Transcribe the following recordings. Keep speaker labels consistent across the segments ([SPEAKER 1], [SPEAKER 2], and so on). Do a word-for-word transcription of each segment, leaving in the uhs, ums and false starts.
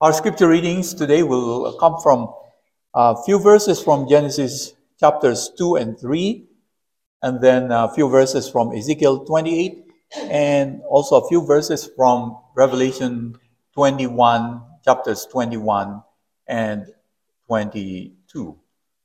[SPEAKER 1] Our scripture readings today will come from a few verses from Genesis chapters two and three, and then a few verses from Ezekiel twenty-eight, and also a few verses from Revelation twenty-one, chapters twenty-one and twenty-two.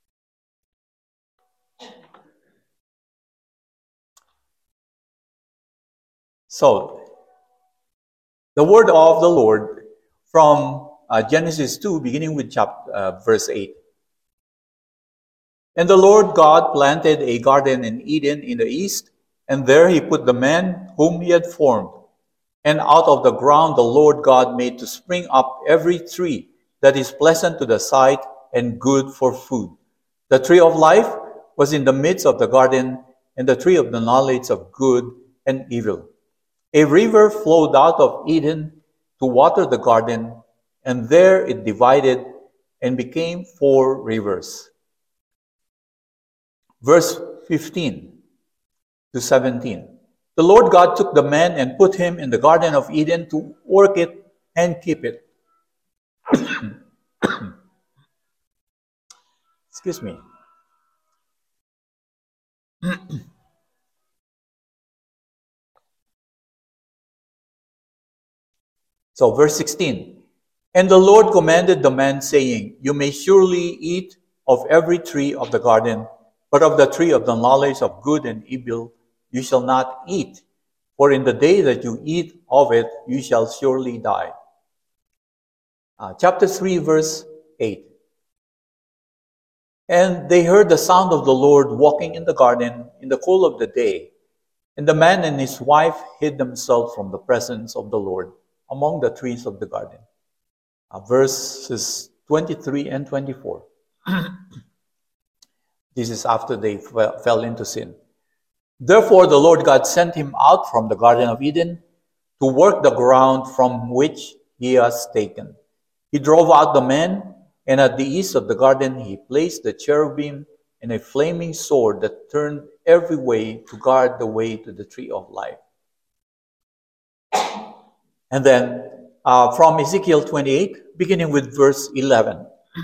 [SPEAKER 1] So, the word of the Lord from uh, Genesis two, beginning with chapter, uh, verse eight. And the Lord God planted a garden in Eden in the east, and there he put the man whom he had formed. And out of the ground the Lord God made to spring up every tree that is pleasant to the sight and good for food. The tree of life was in the midst of the garden, and the tree of the knowledge of good and evil. A river flowed out of Eden to water the garden, and there it divided and became four rivers. Verse fifteen to seventeen. The Lord God took the man and put him in the Garden of Eden to work it and keep it. Excuse me. So, verse sixteen. And the Lord commanded the man, saying, You may surely eat of every tree of the garden, but of the tree of the knowledge of good and evil you shall not eat, for in the day that you eat of it, you shall surely die. Uh, chapter three, verse eight. And they heard the sound of the Lord walking in the garden in the cool of the day. And the man and his wife hid themselves from the presence of the Lord among the trees of the garden. Uh, verses twenty-three and twenty-four. This is after they f- fell into sin. Therefore the Lord God sent him out from the Garden of Eden to work the ground from which he has taken. He drove out the man, and at the east of the garden he placed the cherubim and a flaming sword that turned every way to guard the way to the tree of life. And then uh, from Ezekiel twenty-eight, beginning with verse eleven.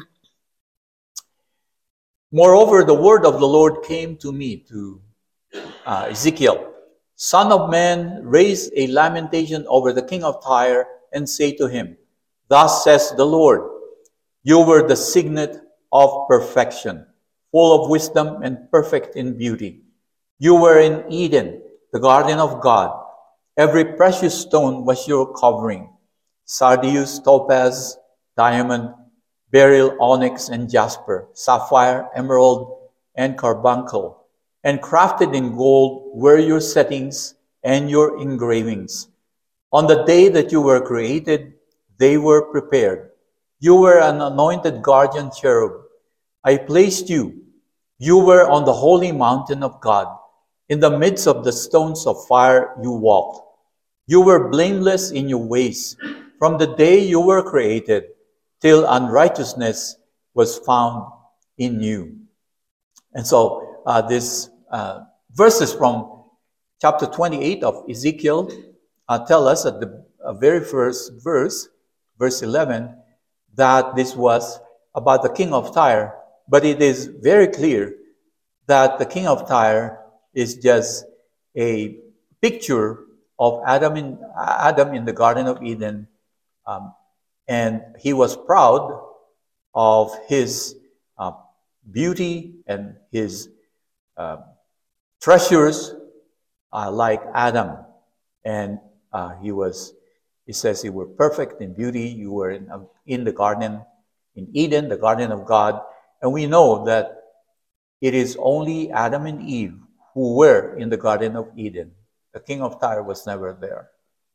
[SPEAKER 1] Moreover, the word of the Lord came to me, to uh, Ezekiel, Son of man, raise a lamentation over the king of Tyre, and say to him, Thus says the Lord, You were the signet of perfection, full of wisdom and perfect in beauty. You were in Eden, the garden of God. Every precious stone was your covering, sardius, topaz, diamond, beryl, onyx, and jasper, sapphire, emerald, and carbuncle. And crafted in gold were your settings and your engravings. On the day that you were created, they were prepared. You were an anointed guardian cherub. I placed you. You were on the holy mountain of God. In the midst of the stones of fire you walked. You were blameless in your ways from the day you were created till unrighteousness was found in you. And so uh, this uh, verses from chapter twenty-eight of Ezekiel uh, tell us at the uh, very first verse, verse eleven, that this was about the king of Tyre. But it is very clear that the king of Tyre is just a picture of Adam in, Adam in the Garden of Eden. Um, and he was proud of his uh, beauty and his uh, treasures uh, like Adam. And uh, he was, he says, you were perfect in beauty. You were in, uh, in the garden, in Eden, the garden of God. And we know that it is only Adam and Eve who were in the Garden of Eden. The king of Tyre was never there.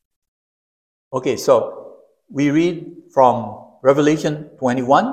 [SPEAKER 1] Okay, so we read from Revelation twenty-one,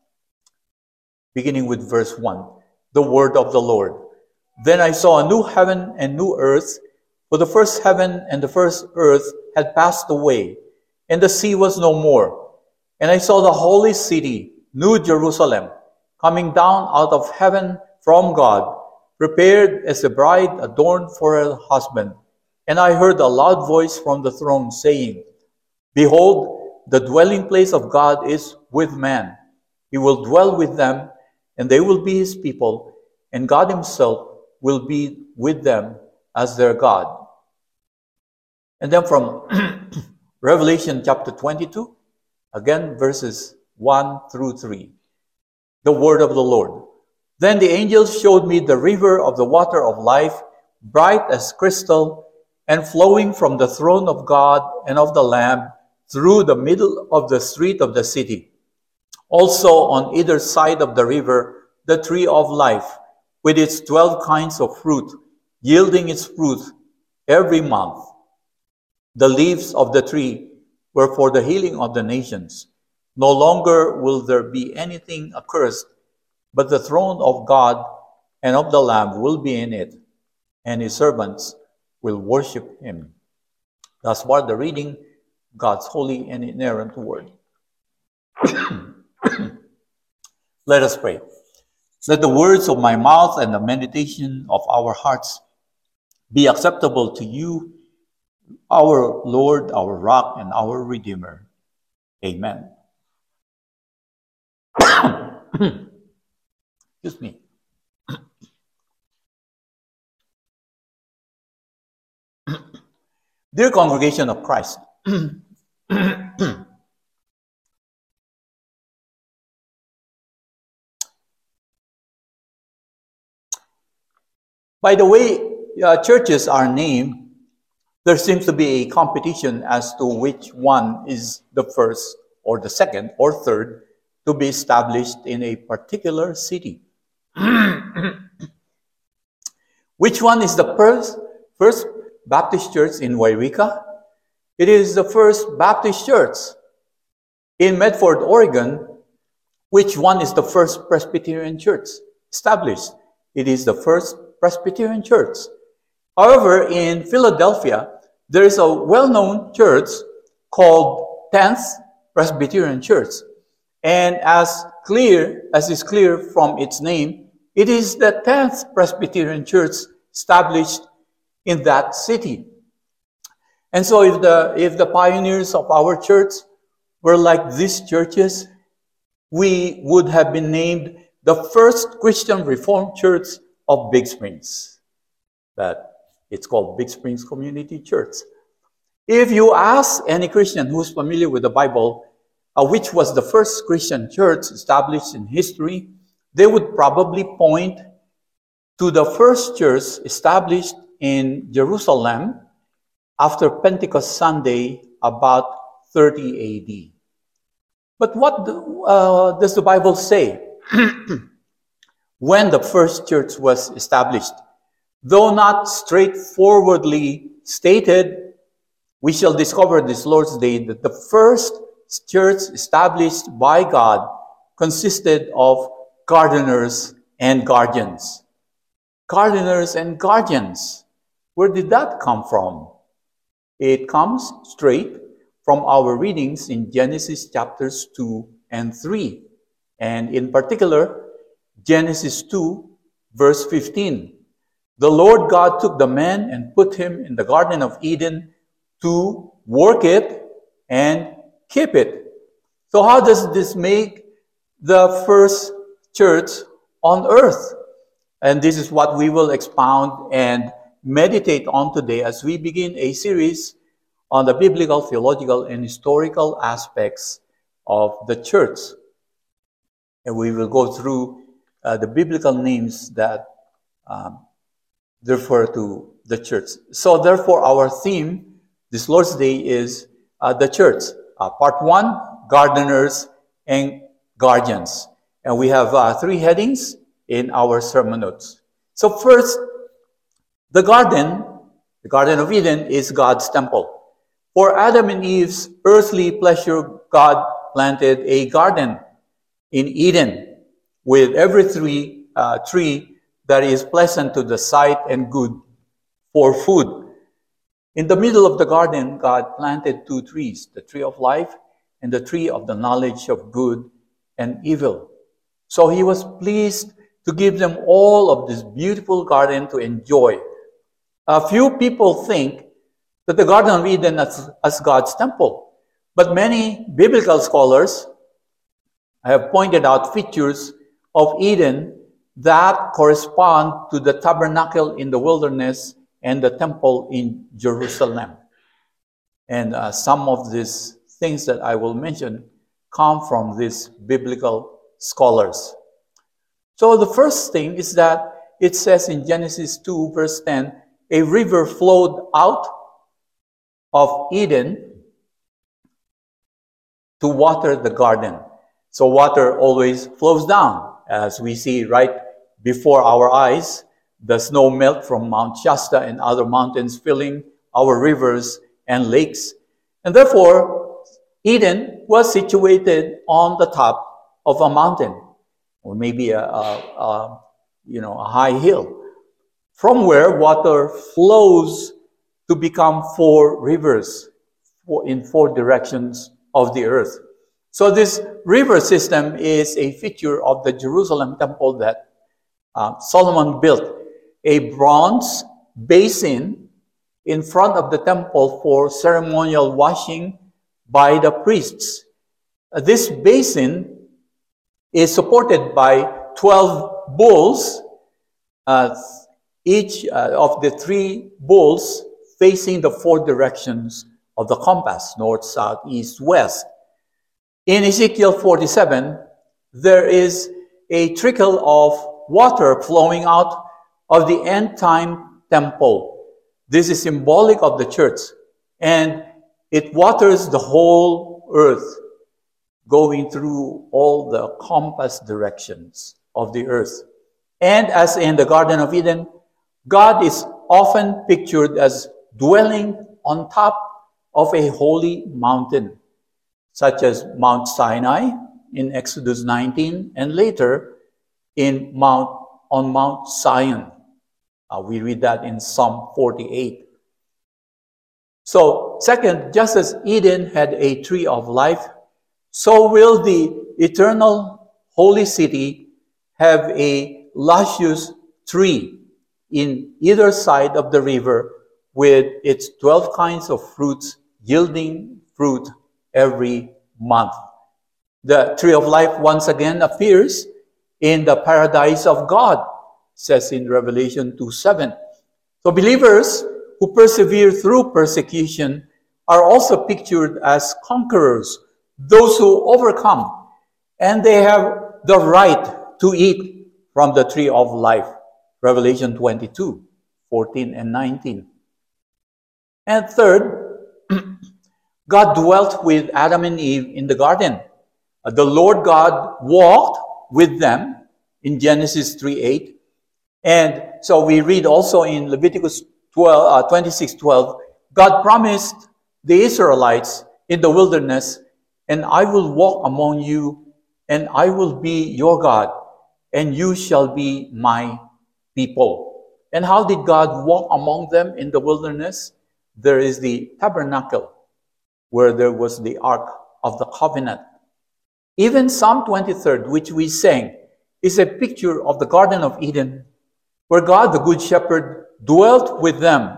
[SPEAKER 1] beginning with verse one. The word of the Lord. Then I saw a new heaven and new earth, for the first heaven and the first earth had passed away, and the sea was no more. And I saw the holy city, New Jerusalem, coming down out of heaven from God, prepared as a bride adorned for her husband. And I heard a loud voice from the throne saying, Behold, the dwelling place of God is with man. He will dwell with them, and they will be his people, and God himself will be with them as their God. And then from Revelation chapter twenty-two, again verses one through three. The word of the Lord. Then the angel showed me the river of the water of life, bright as crystal, and flowing from the throne of God and of the Lamb through the middle of the street of the city. Also on either side of the river, the tree of life, with its twelve kinds of fruit, yielding its fruit every month. The leaves of the tree were for the healing of the nations. No longer will there be anything accursed, but the throne of God and of the Lamb will be in it, and his servants will worship him. Thus far the reading, God's holy and inerrant word. Let us pray. Let the words of my mouth and the meditation of our hearts be acceptable to you, our Lord, our rock, and our Redeemer. Amen. Excuse me. Dear congregation of Christ, by the way uh, churches are named, there seems to be a competition as to which one is the first or the second or third to be established in a particular city. Which one is the first, first Baptist church in Wairika? It is the First Baptist Church. In Medford, Oregon, which one is the first Presbyterian church established? It is the First Presbyterian Church. However, in Philadelphia, there is a well-known church called tenth Presbyterian Church. And as clear as is clear from its name, it is the tenth Presbyterian Church established in that city. And so if the, if the pioneers of our church were like these churches, we would have been named the first Christian Reformed Church of Big Springs. That it's called Big Springs Community Church. If you ask any Christian who's familiar with the Bible, uh, which was the first Christian church established in history, they would probably point to the first church established in Jerusalem after Pentecost Sunday about thirty A D. But what do, uh, does the Bible say when the first church was established? Though not straightforwardly stated, we shall discover this Lord's Day that the first church established by God consisted of gardeners and guardians. Gardeners and guardians. Where did that come from? It comes straight from our readings in Genesis chapters two and three. And in particular, Genesis two, verse fifteen. The Lord God took the man and put him in the Garden of Eden to work it and keep it. So how does this make the first church on earth? And this is what we will expound and meditate on today as we begin a series on the biblical, theological, and historical aspects of the church. And we will go through uh, the biblical names that um, refer to the church. So therefore, our theme this Lord's Day is uh, the church. Uh, part one, gardeners and guardians. And we have uh, three headings in our sermon notes. So first, the garden, the Garden of Eden, is God's temple. For Adam and Eve's earthly pleasure, God planted a garden in Eden with every tree, uh, tree that is pleasant to the sight and good for food. In the middle of the garden, God planted two trees, the tree of life and the tree of the knowledge of good and evil. So he was pleased to give them all of this beautiful garden to enjoy. A few people think that the Garden of Eden is as God's temple. But many biblical scholars have pointed out features of Eden that correspond to the tabernacle in the wilderness and the temple in Jerusalem. And uh, some of these things that I will mention come from these biblical scholars. So the first thing is that it says in Genesis two, verse ten, a river flowed out of Eden to water the garden. So water always flows down, as we see right before our eyes, the snow melt from Mount Shasta and other mountains filling our rivers and lakes. And therefore, Eden was situated on the top of a mountain, or maybe a, a, a you know, a high hill, from where water flows to become four rivers in four directions of the earth. So this river system is a feature of the Jerusalem temple that uh, Solomon built, a bronze basin in front of the temple for ceremonial washing by the priests. Uh, this basin is supported by twelve bulls, uh, each uh, of the three bulls facing the four directions of the compass, north, south, east, west. In Ezekiel forty-seven, there is a trickle of water flowing out of the end-time temple. This is symbolic of the church, and it waters the whole earth, going through all the compass directions of the earth. And as in the Garden of Eden, God is often pictured as dwelling on top of a holy mountain, such as Mount Sinai in Exodus nineteen, and later in Mount on Mount Zion. Uh, we read that in Psalm forty-eight. So, second, just as Eden had a tree of life, so will the eternal holy city have a luscious tree in either side of the river with its twelve kinds of fruits yielding fruit every month. The tree of life once again appears in the paradise of God, says in Revelation two seven. So believers who persevere through persecution are also pictured as conquerors, those who overcome, and they have the right to eat from the tree of life, Revelation twenty-two fourteen and nineteen. And third, God dwelt with Adam and Eve in the garden. Uh, the Lord God walked with them in Genesis three eight. And so we read also in Leviticus twelve, uh, twenty-six twelve, God promised the Israelites in the wilderness, and I will walk among you, and I will be your God, and you shall be my people. And how did God walk among them in the wilderness? There is the tabernacle, where there was the Ark of the Covenant. Even Psalm twenty-three, which we sang, is a picture of the Garden of Eden, where God, the Good Shepherd, dwelt with them,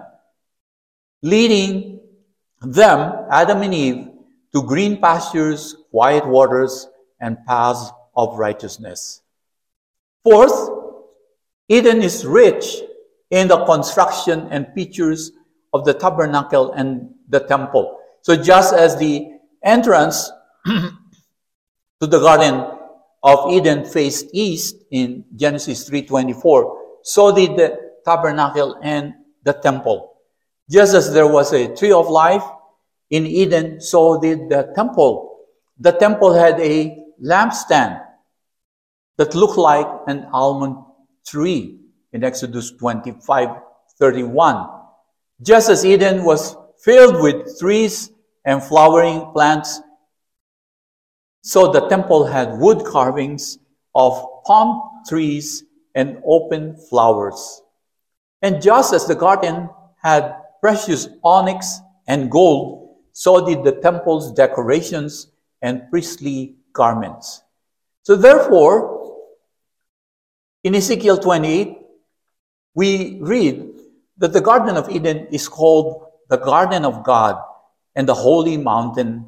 [SPEAKER 1] leading them, Adam and Eve, to green pastures, quiet waters, and paths of righteousness. Fourth, Eden is rich in the construction and features of the tabernacle and the temple. So just as the entrance to the Garden of Eden faced east in Genesis three twenty-four, so did the tabernacle and the temple. Just as there was a tree of life in Eden, so did the temple. The temple had a lampstand that looked like an almond tree in Exodus twenty-five thirty-one. Just as Eden was filled with trees and flowering plants, so the temple had wood carvings of palm trees and open flowers. And just as the garden had precious onyx and gold, so did the temple's decorations and priestly garments. So therefore, in Ezekiel twenty-eight, we read that the Garden of Eden is called the Garden of God and the holy mountain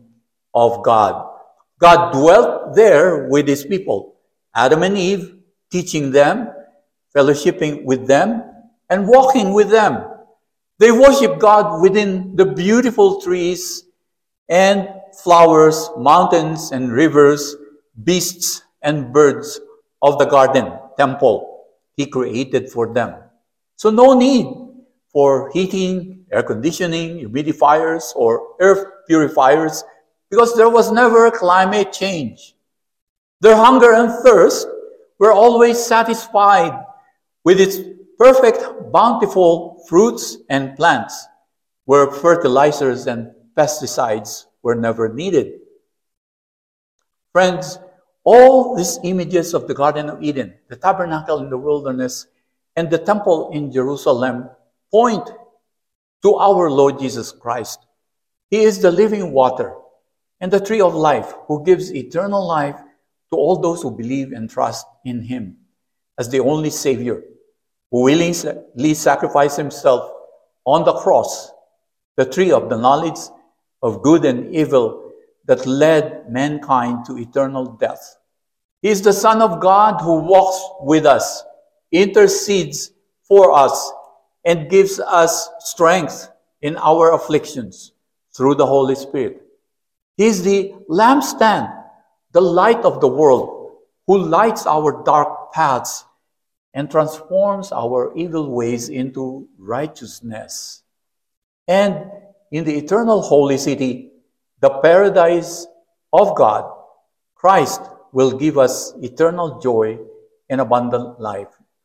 [SPEAKER 1] of God. God dwelt there with his people, Adam and Eve, teaching them, fellowshipping with them, and walking with them. They worship God within the beautiful trees and flowers, mountains and rivers, beasts and birds of the garden temple he created for them. So no need for heating, air conditioning, humidifiers, or air purifiers, because there was never climate change. Their hunger and thirst were always satisfied with its perfect, bountiful fruits and plants, where fertilizers and pesticides were never needed. Friends, all these images of the Garden of Eden, the tabernacle in the wilderness, and the temple in Jerusalem point to our Lord Jesus Christ. He is the living water and the tree of life who gives eternal life to all those who believe and trust in him as the only Savior, who willingly sacrificed himself on the cross, the tree of the knowledge of good and evil that led mankind to eternal death. He is the Son of God who walks with us, intercedes for us, and gives us strength in our afflictions through the Holy Spirit. He is the lampstand, the light of the world, who lights our dark paths and transforms our evil ways into righteousness. And in the eternal holy city, the paradise of God, Christ will give us eternal joy and abundant life.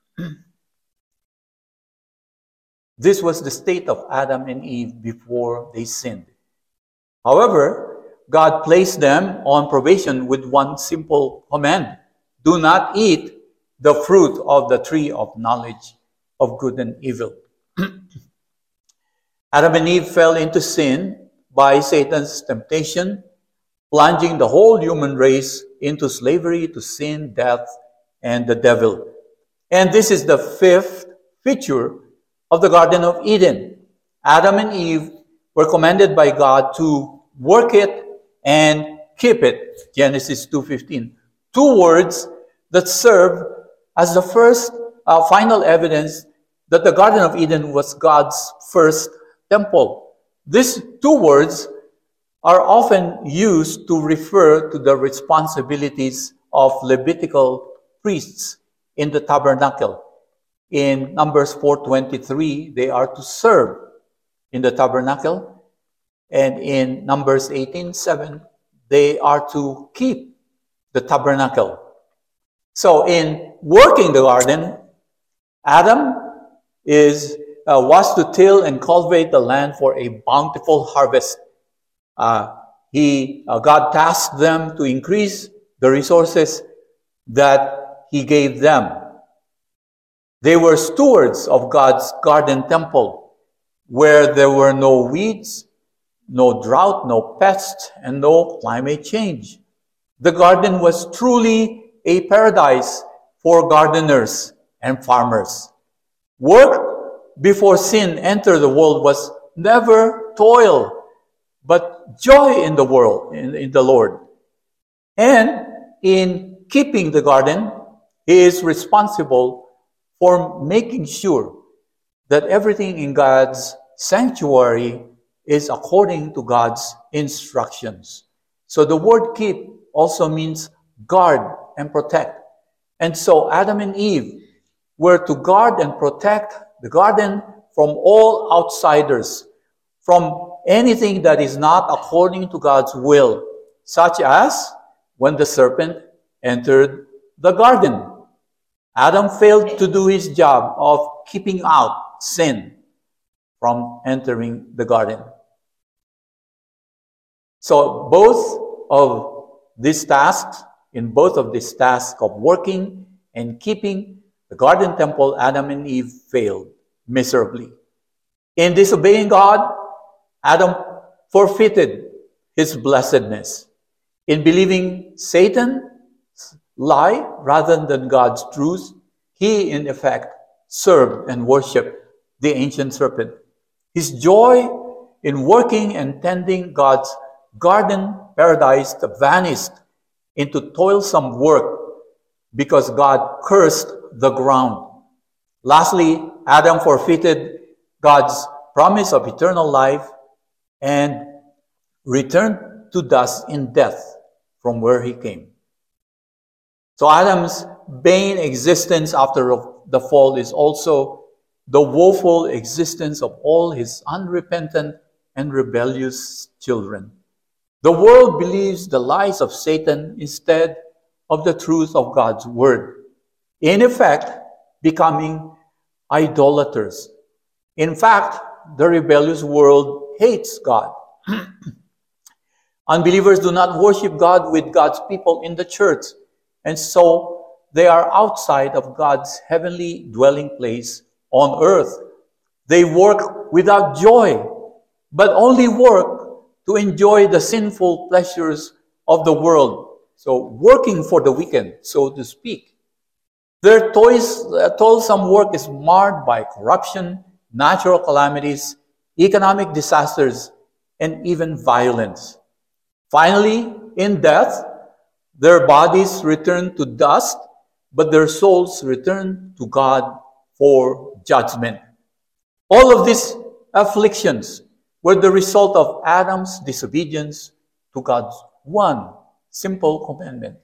[SPEAKER 1] This was the state of Adam and Eve before they sinned. However, God placed them on probation with one simple command: do not eat the fruit of the tree of knowledge of good and evil. Adam and Eve fell into sin by Satan's temptation, plunging the whole human race into slavery to sin, death, and the devil. And this is the fifth feature of the Garden of Eden. Adam and Eve were commanded by God to work it and keep it. Genesis two fifteen. Two words that serve as the first uh, final evidence that the Garden of Eden was God's first temple. These two words are often used to refer to the responsibilities of Levitical priests in the tabernacle. In Numbers four twenty-three, they are to serve in the tabernacle. And in Numbers eighteen seven, they are to keep the tabernacle. So in working the garden, Adam is uh, was to till and cultivate the land for a bountiful harvest. Uh, he, uh, God tasked them to increase the resources that he gave them. They were stewards of God's garden temple, where there were no weeds, no drought, no pests, and no climate change. The garden was truly a paradise for gardeners and farmers. Work before sin entered the world was never toil, but joy in the world, in, in the Lord. And in keeping the garden, he is responsible for making sure that everything in God's sanctuary is according to God's instructions. So the word keep also means guard and protect. And so Adam and Eve were to guard and protect the garden from all outsiders, from anything that is not according to God's will, such as when the serpent entered the garden. Adam failed to do his job of keeping out sin from entering the garden. So both of these tasks, in both of these tasks of working and keeping the garden temple, Adam and Eve failed miserably. In disobeying God, Adam forfeited his blessedness. In believing Satan's lie rather than God's truth, he in effect served and worshiped the ancient serpent. His joy in working and tending God's garden paradise vanished into toilsome work because God cursed the ground. Lastly, Adam forfeited God's promise of eternal life and returned to dust in death from where he came. So Adam's vain existence after the fall is also the woeful existence of all his unrepentant and rebellious children. The world believes the lies of Satan instead of the truth of God's word, in effect, becoming idolaters. In fact, the rebellious world hates God. Unbelievers do not worship God with God's people in the church, and so they are outside of God's heavenly dwelling place on earth. They work without joy, but only work to enjoy the sinful pleasures of the world. So working for the weekend, so to speak. Their toys, uh, toilsome work is marred by corruption, natural calamities, economic disasters, and even violence. Finally, in death, their bodies return to dust, but their souls return to God for judgment. All of these afflictions were the result of Adam's disobedience to God's one simple commandment.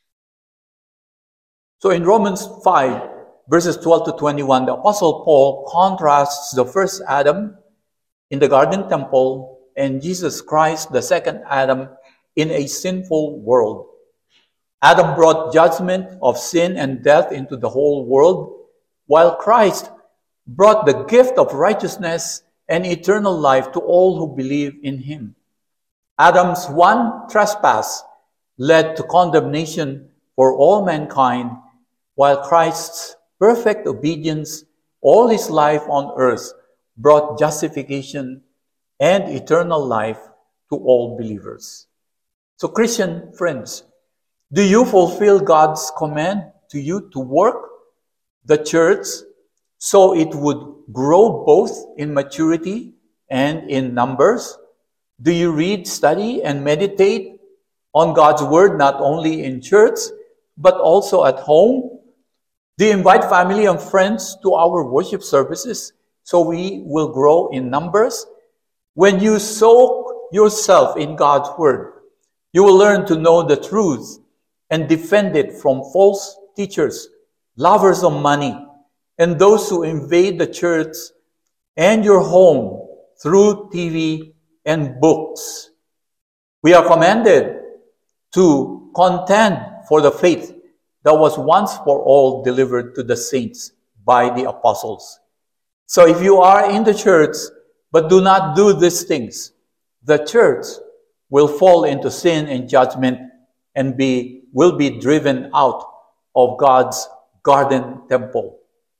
[SPEAKER 1] So in Romans five, verses twelve to twenty-one, the Apostle Paul contrasts the first Adam in the garden temple and Jesus Christ, the second Adam, in a sinful world. Adam brought judgment of sin and death into the whole world, while Christ brought the gift of righteousness and eternal life to all who believe in him. Adam's one trespass led to condemnation for all mankind, while Christ's perfect obedience all his life on earth brought justification and eternal life to all believers. So Christian friends, do you fulfill God's command to you to work the church so it would grow both in maturity and in numbers? Do you read, study, and meditate on God's word not only in church, but also at home? Do you invite family and friends to our worship services so we will grow in numbers? When you soak yourself in God's word, you will learn to know the truth and defend it from false teachers, lovers of money, and those who invade the church and your home through T V and books. We are commanded to contend for the faith that was once for all delivered to the saints by the apostles. So if you are in the church but do not do these things, the church will fall into sin and judgment and be will be driven out of God's garden temple.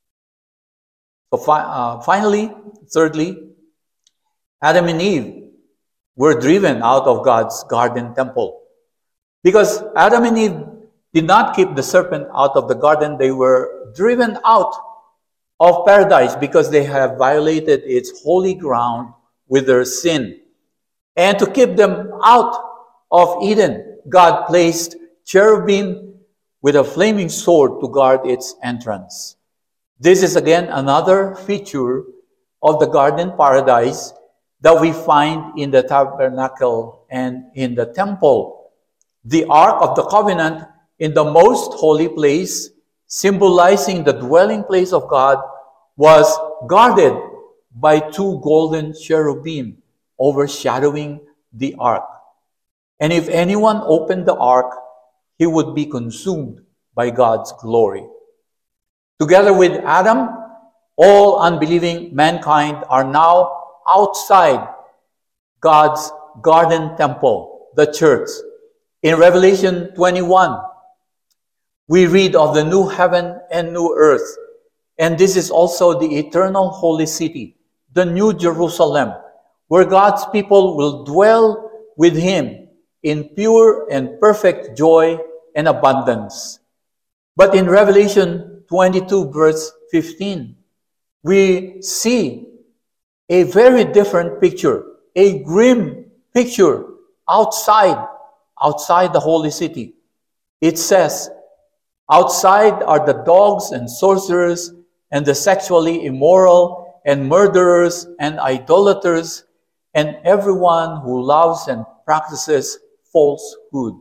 [SPEAKER 1] So fi- uh, finally, thirdly, Adam and Eve were driven out of God's garden temple. Because Adam and Eve did not keep the serpent out of the garden, they were driven out of paradise because they have violated its holy ground with their sin. And to keep them out of Eden, God placed cherubim with a flaming sword to guard its entrance. This is again another feature of the garden paradise that we find in the tabernacle and in the temple. The Ark of the Covenant in the most holy place, symbolizing the dwelling place of God, was guarded by two golden cherubim overshadowing the ark. And if anyone opened the ark, he would be consumed by God's glory. Together with Adam, all unbelieving mankind are now outside God's garden temple, the church. In Revelation twenty-one, we read of the new heaven and new earth. And this is also the eternal holy city, the new Jerusalem, where God's people will dwell with him in pure and perfect joy and abundance. But in Revelation twenty-two, verse fifteen, we see a very different picture, a grim picture outside, outside the holy city. It says, outside are the dogs and sorcerers and the sexually immoral and murderers and idolaters and everyone who loves and practices falsehood.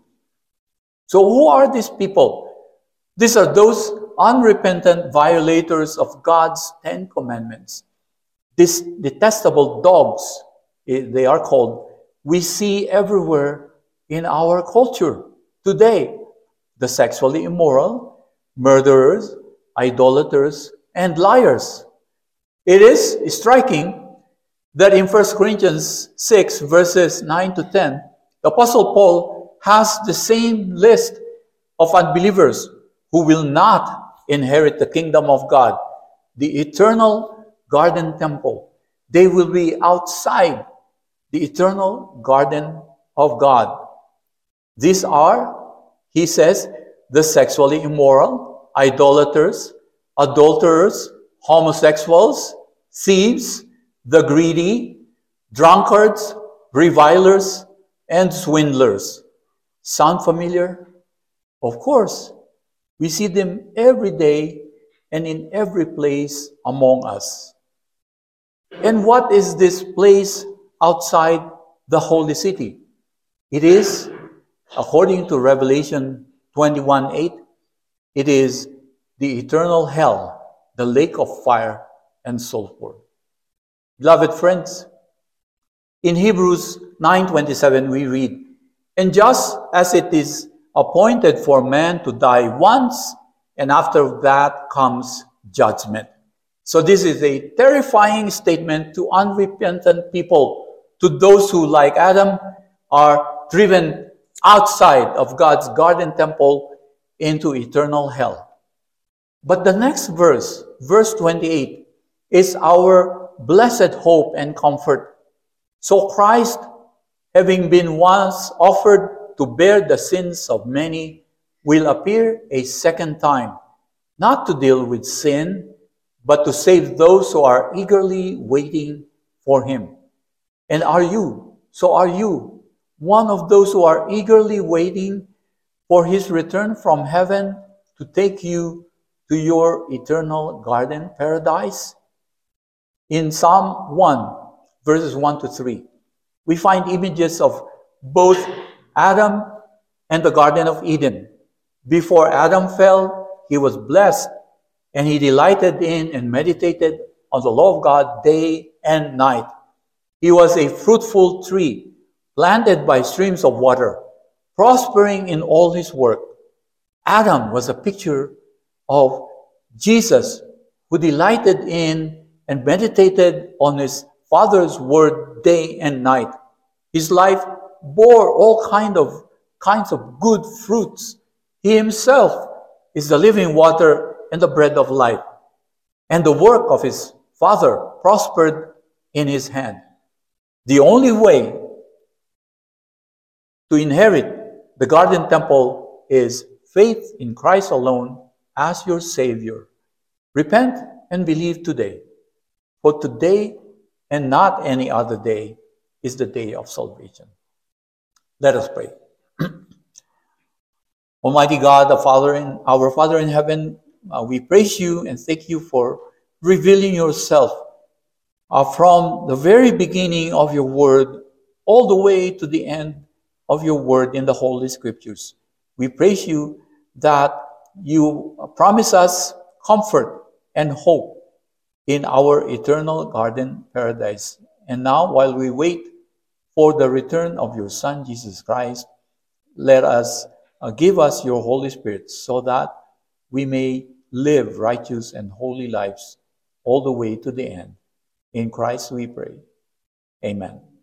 [SPEAKER 1] So who are these people? These are those unrepentant violators of God's Ten Commandments. These detestable dogs, they are called, we see everywhere in our culture today. The sexually immoral, murderers, idolaters, and liars. It is striking that in First Corinthians six, verses nine to ten, the Apostle Paul has the same list of unbelievers who will not inherit the kingdom of God, the eternal garden temple. They will be outside the eternal garden of God. These are, he says, the sexually immoral, idolaters, adulterers, homosexuals, thieves, the greedy, drunkards, revilers, and swindlers. Sound familiar? Of course. We see them every day and in every place among us. And what is this place outside the holy city? It is, according to Revelation twenty-one eight, it is the eternal hell, the lake of fire and sulfur. Beloved friends, in Hebrews nine twenty-seven we read, and just as it is appointed for man to die once, and after that comes judgment. So this is a terrifying statement to unrepentant people, to those who, like Adam, are driven outside of God's garden temple into eternal hell. But the next verse, verse twenty-eight, is our blessed hope and comfort. So Christ, having been once offered to bear the sins of many, will appear a second time, not to deal with sin, but to save those who are eagerly waiting for him. And are you, so are you, one of those who are eagerly waiting for his return from heaven to take you to your eternal garden paradise? In Psalm one, verses one to three, we find images of both Adam and the Garden of Eden. Before Adam fell, he was blessed, and he delighted in and meditated on the law of God day and night. He was a fruitful tree, planted by streams of water, prospering in all his work. Adam was a picture of Jesus, who delighted in and meditated on his Father's word day and night. His life bore all kind of kinds of good fruits. He himself is the living water and the bread of life. And the work of his Father prospered in his hand. The only way to inherit the garden temple is faith in Christ alone as your Savior. Repent and believe today. For today and not any other day is the day of salvation. Let us pray. Almighty God, the Father in, our Father in heaven, uh, we praise you and thank you for revealing yourself uh, from the very beginning of your word all the way to the end of your word in the Holy Scriptures. We praise you that you promise us comfort and hope in our eternal garden paradise. And now, while we wait for the return of your Son, Jesus Christ, let us uh, give us your Holy Spirit so that we may live righteous and holy lives all the way to the end. In Christ we pray. Amen.